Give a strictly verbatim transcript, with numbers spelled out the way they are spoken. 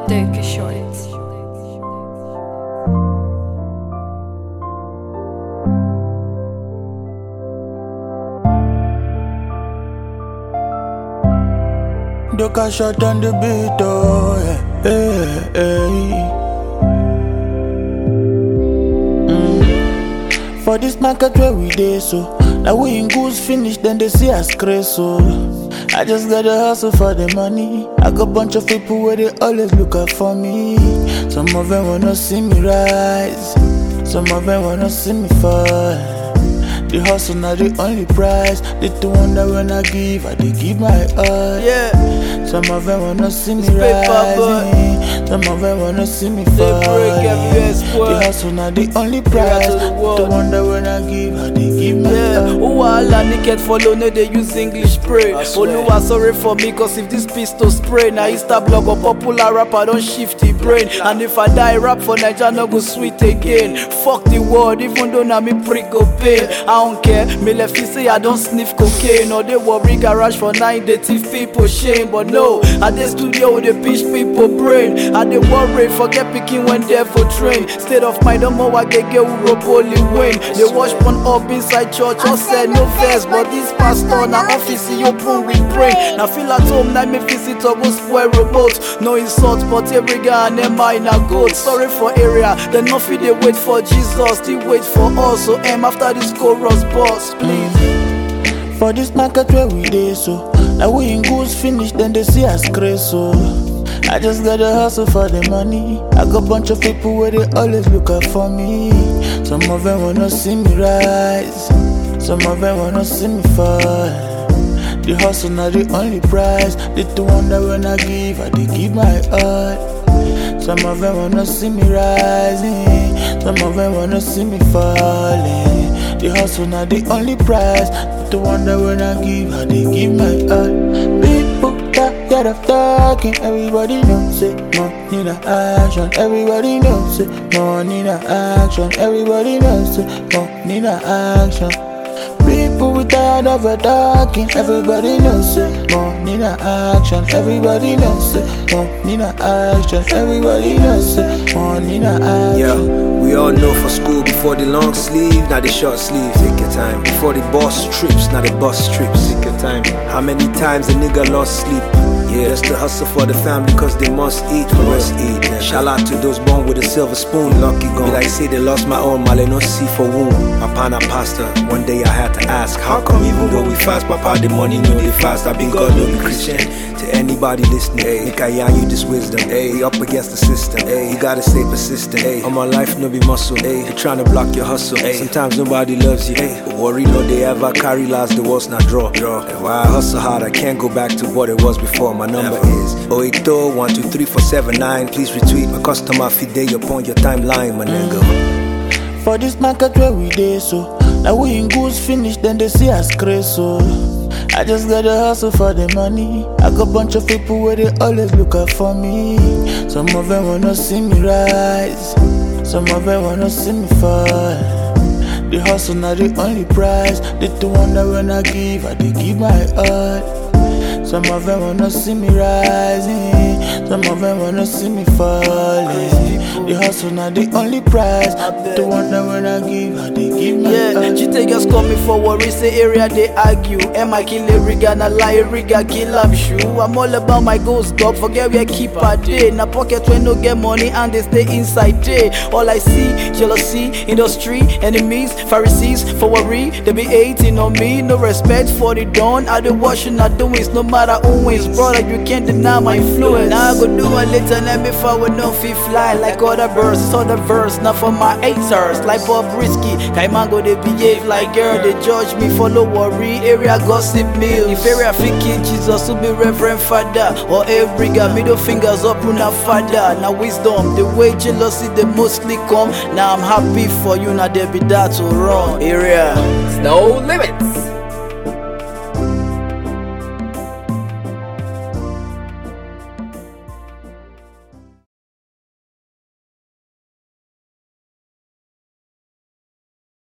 Take a shot. Doka shot on the beat, oh yeah, hey, hey. Mm. For this market where we dey so, now we in goods finish, then they see us crazy so. I just gotta hustle for the money. I got bunch of people where they always look out for me. Some of them wanna see me rise, some of them wanna see me fall. The hustle not the only prize. They don't wonder when I give, I they give my all. Yeah. Some of them wanna see me It's paper, rising, some of them wanna see me fall. The hustle not the only prize. They don't wonder when I give, I they give my Yeah. all. Oh, all I naked follow, no they use English pray. Oluwa sorry for me, cause if this pistol spray, now Insta blog or popular rapper don't shift the brain. And if I die rap for Nigeria, no go sweet again. Fuck the world, even though na me prick go pain. I don't care, me left say I don't sniff cocaine. Or they worry garage for nine, they thief people shame. But no, at the studio with the pitch people brain. I they worry, forget picking when they for train. State of mind, no more I get get who rope only win. They wash one up inside church, or said no verse. But this pastor na office, you open with brain. Now feel at home, now me visit or go spoil remote. No insult, but every guy and them mine are good. Sorry for area, then nothing they wait for Jesus, they wait for us. So aim after this chorus boss, please. For this market where we dey so, now we in goods finish, then they see us crazy so. I just gotta hustle for the money. I got bunch of people where they always look out for me. Some of them wanna see me rise, some of them wanna see me fall. The hustle not the only prize. They don't wonder when I give, I they give my all. Some of them wanna see me rising, some of them wanna see me falling. The hustle not the only prize. They don't wonder when I give, I they give my all. People tired of talking, everybody knows it. Money in action, everybody knows it. Money in action, everybody knows it. Money in action. People we tired of a talking, everybody knows it. Money in action, everybody knows it. Money in action, everybody knows it. Money in action. Yeah, we all know for school before the long sleeve, now the short sleeve. Take your time. Before the boss trips, now the bus trips. Take your time. How many times a nigga lost sleep? Yeah, that's the hustle for the family, cause they must eat, we must eat. Yeah. Shout out to those born with a silver spoon, lucky gone. Be like say they lost my own, male no see for womb. Apana pasta, one day I had to ask, how come even though we fast, papa the money no they fast? I been God no be Christian. To anybody listening, hey, make I yarn you this wisdom. Hey, we up against the system. Hey, you gotta stay persistent. Hey, all my life no be muscle. Hey, they tryna block your hustle. Hey, sometimes nobody loves you. Hey, but worry no they ever carry last, the world's not draw. Draw. And while I hustle hard, I can't go back to what it was before. My number is oh eight oh one two three four seven nine. Please retweet my customer feed day upon your timeline, my nigga. For this market where we dey so, now we in goods finish, then they see us crazy so. I just gotta hustle for the money. I got bunch of people where they always look out for me. Some of them wanna see me rise, some of them wanna see me fall. The hustle not the only prize. They don't wonder when I give, I they give my all. Some of them wanna see me rising, some of them wanna see me falling. The hustle not the only prize. They don't wonder when I give, I they give my Yeah, all. G take us coming for worry, say area they argue. Am I kill a riga, na lie riga, kill up shoe. I'm all about my ghost dog, forget where keep a day. Na pocket when no get money and they stay inside day. All I see, jealousy, industry, enemies, Pharisees, for worry, they be hating on me. No respect for the dawn, I do washing, I do it, no matter who wins. Brother, you can't deny my influence. Now I go do a little, let me forward, no fee fly like other birds. It's other verse, not for my haters. Like Bob Risky, Kaimango, they behave like girl, they judge me for no worry. Area gossip mills. If area freaking Jesus will be Reverend Father or every guy, middle fingers up on a father. Now wisdom, the way jealousy they mostly come. Now I'm happy for you, now there be that to run. Area. No limit.